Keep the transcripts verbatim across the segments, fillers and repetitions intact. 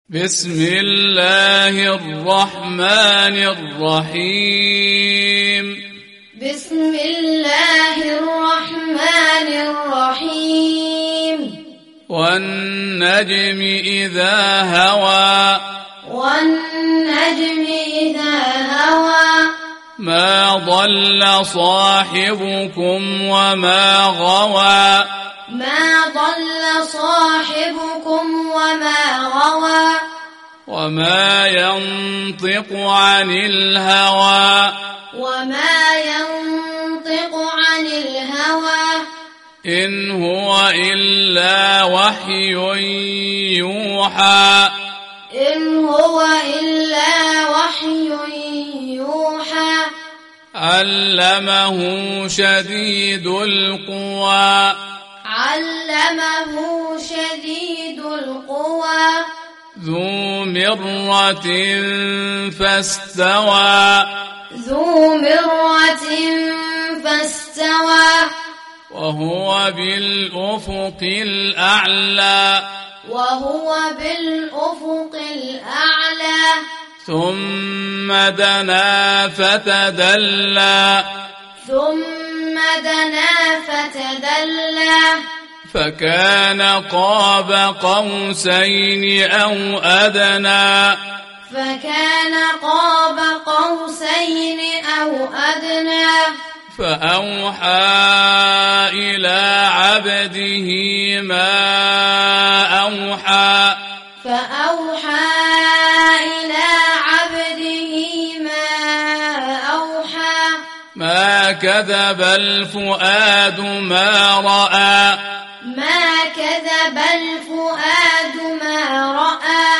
بسم الله الرحمن الرحيم بسم الله الرحمن الرحيم والنجم إذا هوى والنجم إذا هوى ما ضل صاحبكم وما غوى ما ضل صاحبكم وما غوى وما ينطق عن الهوى وما ينطق عن الهوى إن هو إلا وحي يوحى إن هو إلا وحي يوحى علمه شديد القوى علمه شديد القوى ذو مرة فاستوى ذو مرة فاستوى وهو بالأفق الأعلى وهو بالأفق الأعلى ثم دنا فتدلى ثم دنا فتدلى فكان قاب قوسين أو أدنى فكان قاب قوسين أو أدنى فأوحى إلى عبده ما أوحى فأوحى إلى عبده ما أوحى ما كذب الفؤاد ما رأى ما كذب الفؤاد ما رأى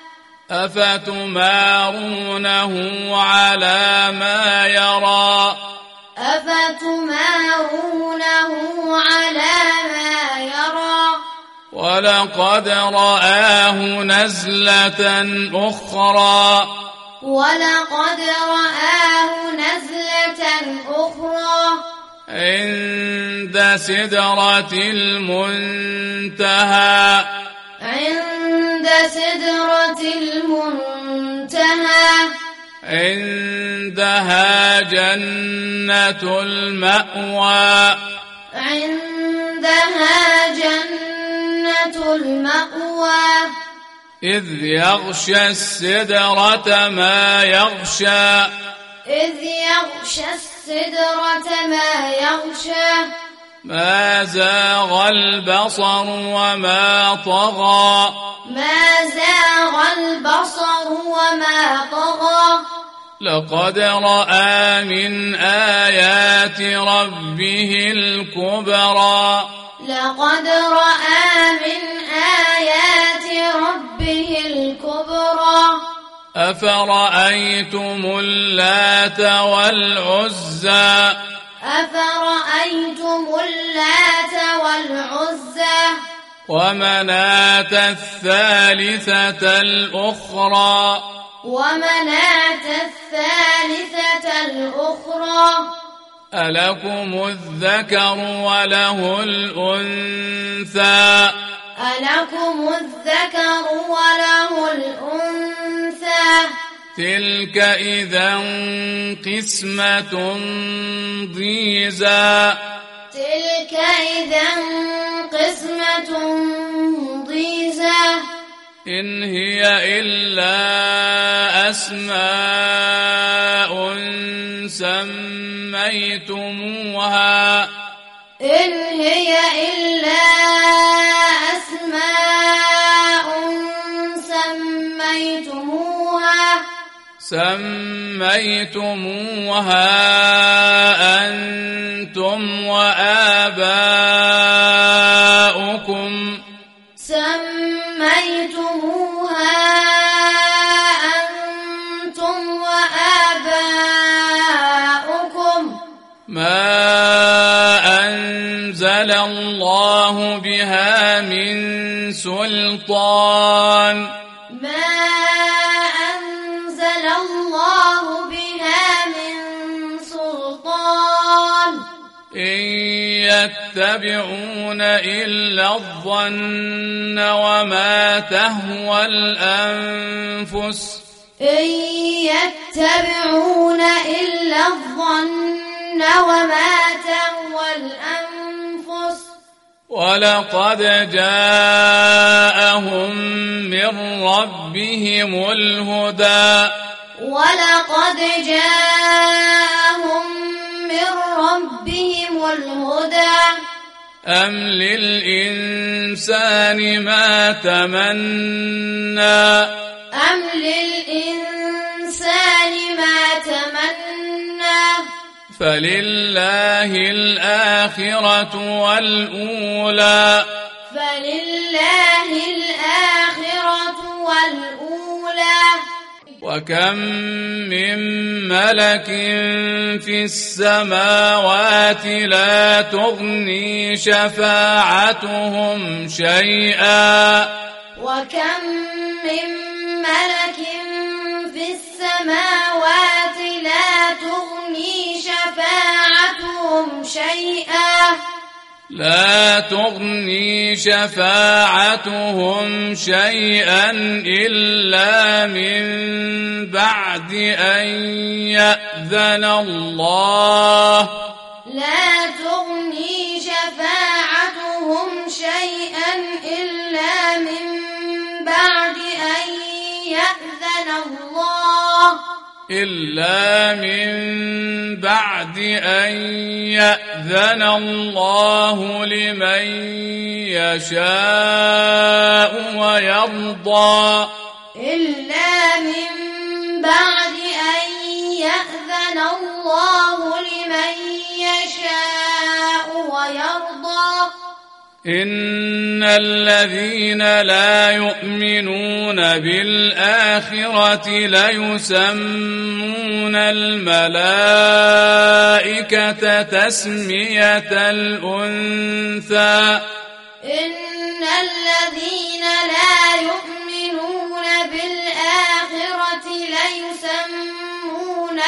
أفتمارونه على ما يرى أفتمارونه على ما يرى ولقد رآه نزلة أخرى ولقد رآه نزلة أخرى عند سدرة المنتهى عند سدرة المنتهى عندها جنة المأوى عندها جنة المأوى إذ يغشى السدرة ما يغشى إذ يغشى السدرة ما يغشى ما زاغ البصر وما طغى ما زاغ البصر وما طغى لقد رأى من آيات ربه الكبرى لقد رأى من آيات ربه الكبرى أفرأيتم اللات والعزى أفرأيتم اللات والعزى ومناة الثالثة الأخرى ومناة الثالثة الأخرى ألكم الذكر وله الأنثى ألكم الذكر وله الأنثى تلك إذا قسمة ضيزى تلك إذا قسمة ضيزى إن هي إلا أسماء سميتموها إن هي إلا أسماء سميتموها سميتموها أنتم وآباؤكم سميتموها أنتم وآباؤكم ما أنزل الله بها من سلطان ما أنزل الله بها من سلطان إن يتبعون إلا الظن وما تهوى الأنفس إن يتبعون إلا الظن وما تهوى الأنفس ولقد جاءهم من ربهم الهدى ولقد جاءهم من ربهم الهدى أم للإنسان ما تمنى أم للإنسان ما تمنى فلله الآخرة والأولى فلله الآخرة والأولى وكم من ملك في السماوات لا تغني شفاعتهم شيئا وكم من ملك في السماوات لا تغني شفاعتهم شيئا لا تغني شفاعتهم شيئا إلا من بعد أن يأذن الله لا تغني شفاعتهم شيئا إلا من بعد أن يأذن الله إلا من بعد أن يأذن الله لمن يشاء ويرضى إلا من بعد أن يأذن الله لمن يشاء ويرضى إن الذين لا يؤمنون بالآخرة ليسمون الملائكة تسمية الأنثى إن الذين لا يؤمنون بالآخرة ليسمون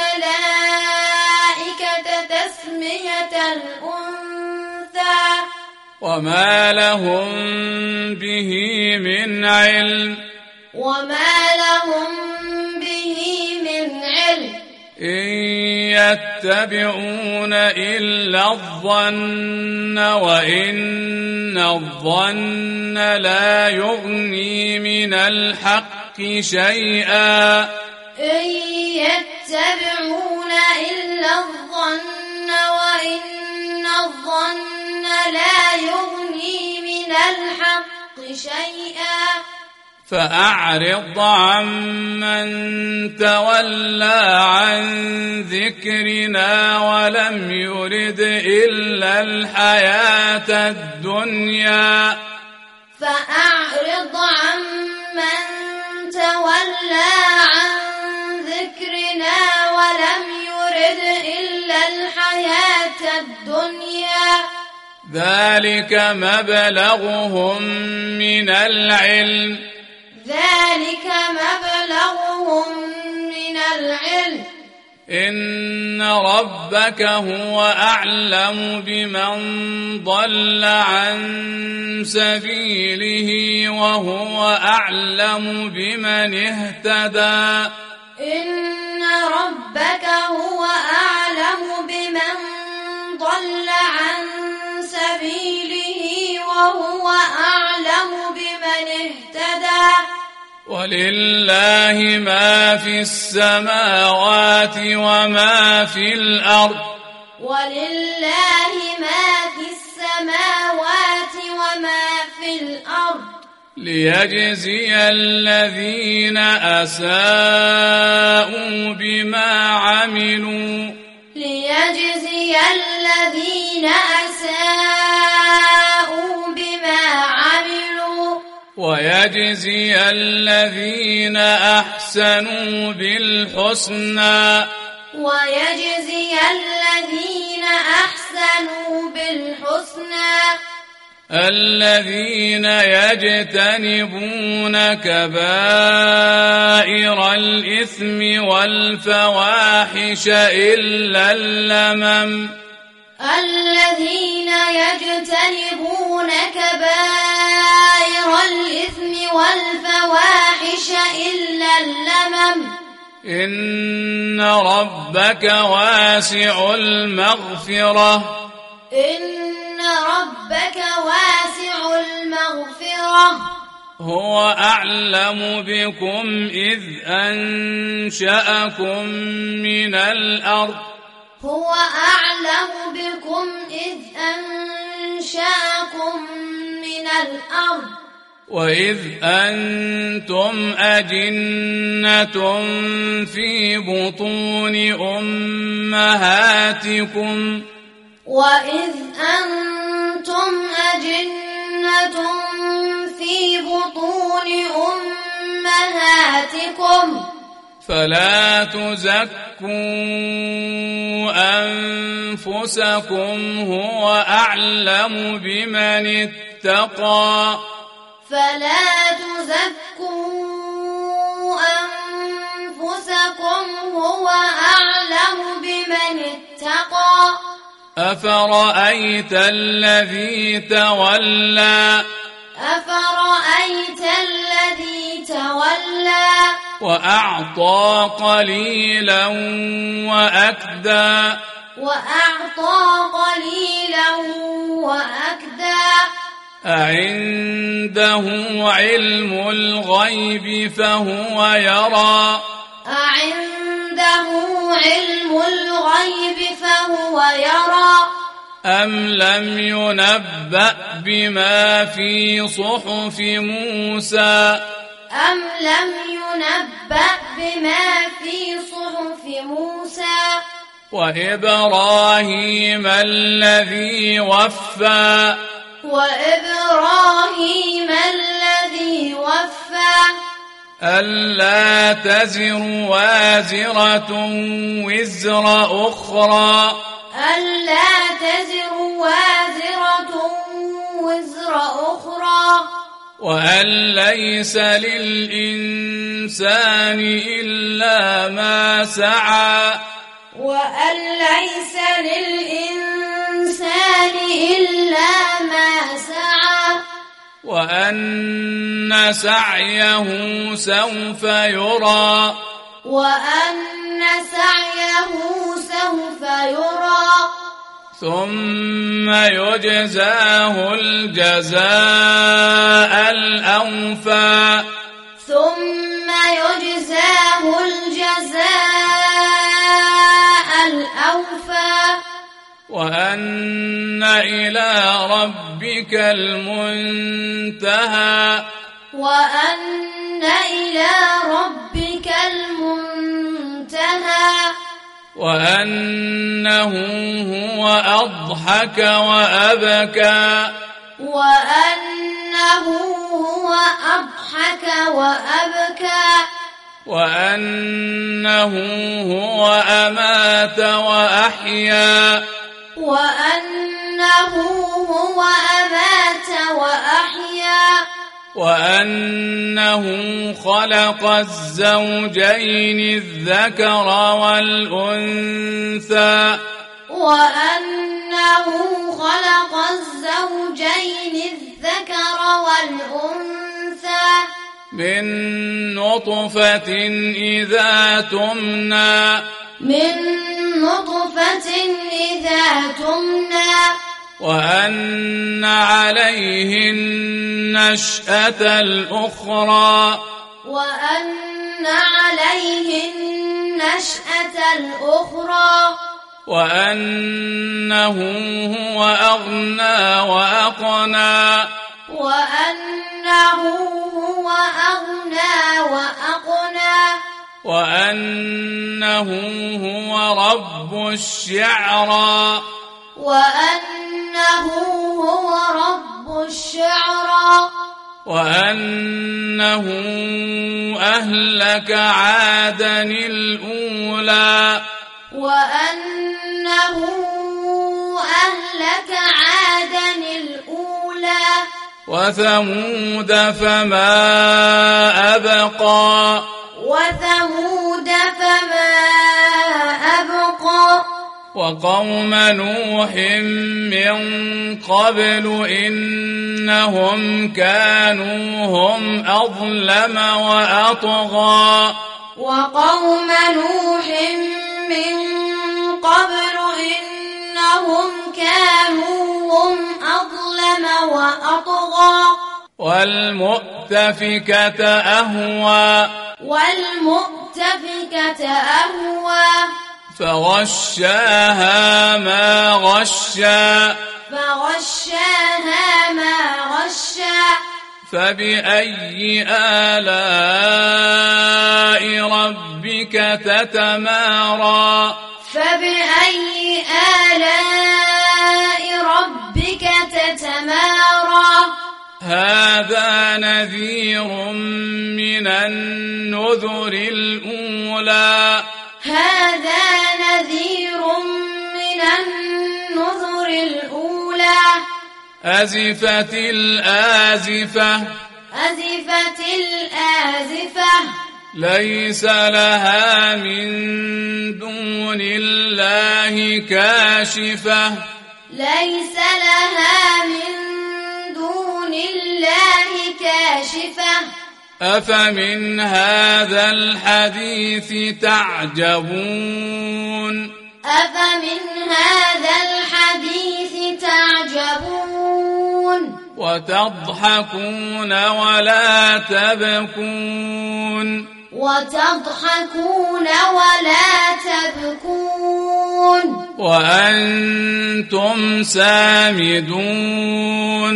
الملائكة تسمية الأنثى وما لهم به من علم وما لهم به من علم إن يتبعون إلا الظن وإن الظن لا يغني من الحق شيئا إن يتبعون إلا الظن وإن الظن لا يغني من الحق شيئا فأعرض عمن تولى عن ذكرنا ولم يرد إلا الحياة الدنيا فأعرض عمن تولى عن ذكرنا ولم يرد إلا الحياة الدنيا ذلك مبلغهم من العلم ذلك مبلغهم من العلم إن ربك هو أعلم بمن ضل عن سبيله وهو أعلم بمن اهتدى إن ربك هو أعلم بمن ضل عن سبيله وهو أعلم بمن اهتدى ولله ما في السماوات وما في الأرض ولله ما في السماوات وما في الأرض ليجزي الذين أساءوا بما عملوا ليجزي الذين أساءوا بما عملوا ويجزي الذين أحسنوا بالحسنى ويجزي الذين أحسنوا بالحسنى الذين يجتنبون كبائر الإثم والفواحش إلا اللمم الذين يجتنبون كبائر الإثم والفواحش إلا اللمم إن ربك واسع المغفرة إن ربك واسع المغفرة هو أعلم بكم إذ أنشأكم من الأرض هو أعلم بكم إذ أنشأكم من الأرض وإذ أنتم أجنة في بطون أمهاتكم وإذ أنتم أجنة في بطون أمهاتكم فلا تزكوا أنفسكم هو أعلم بمن اتقى فلا تزكوا أنفسكم هو أعلم بمن اتقى أفرأيت الذي تولى أفرأيت الذي تولى وأعطى قليلا وأكدى وأعطى قليلا وأكدى أعنده علم الغيب فهو يرى أعنده علم الغيب فهو يرى أم لم ينبأ بما في صحف موسى أم لم ينبأ بما في صحف موسى وإبراهيم الذي وفى وإبراهيم الذي وفى ألا تزر وازرة وزر أخرى ألا تزر وازرة وزر أخرى وأن ليس للإنسان إلا ما سعى وأن ليس للإنسان إلا ما سعى وأن سعيه سوف يرى وأن سعيه سوف يرى ثم يجزاه الجزاء الأوفى ثم يجزاه الجزاء الأوفى وأن إلى ربك المنتهى وأن إلى ربك المنتهى وأنه هو أضحك وأبكى وأنه هو أضحك وأبكى وأنه هو أمات وأحيا وأنه هو أمات وأحيا وأنه خلق الزوجين الذكر والأنثى وأنه خلق الزوجين الذكر والأنثى من نطفة إذا تمنى من نطفة إذا تمنى وأن عليه النشأة الأخرى وأن عليه النشأة الأخرى وأنه هو أغنى وأقنى وأنه هو أغنى وأقنى وأنه هو رب الشعرى وأنه هو رب الشعرى وأنه أهلك عادا الأولى وأنه أهلك عادا الأولى وثمود فما أبقى وثمود فما أبقى وقوم نوح من قبل إنهم كانوا هم أظلم وأطغى وقوم نوح من قبل إنهم كانوا هم أظلم وأطغى والمؤتفكة أهوى والمؤتفكة أهوى فغشاها ما غشا فغشاها ما غشا فبأي آلاء ربك تتمارى فبأي آلاء ربك تتمارى هذا نذير من النذر الأولى هذا نذير من النذر الأولى أزفت الآزفة أزفت الآزفة ليس لها من دون الله كاشفة ليس لها من دون الله كاشفة أفمن هذا الحديث تعجبون أفمن هذا الحديث تعجبون وتضحكون ولا تبكون وتضحكون ولا تبكون وأنتم سامدون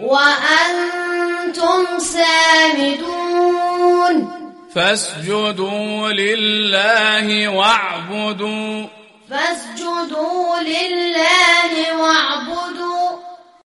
وأنتم سامدون فاسجدوا لله واعبدوا فاسجدوا لله واعبدوا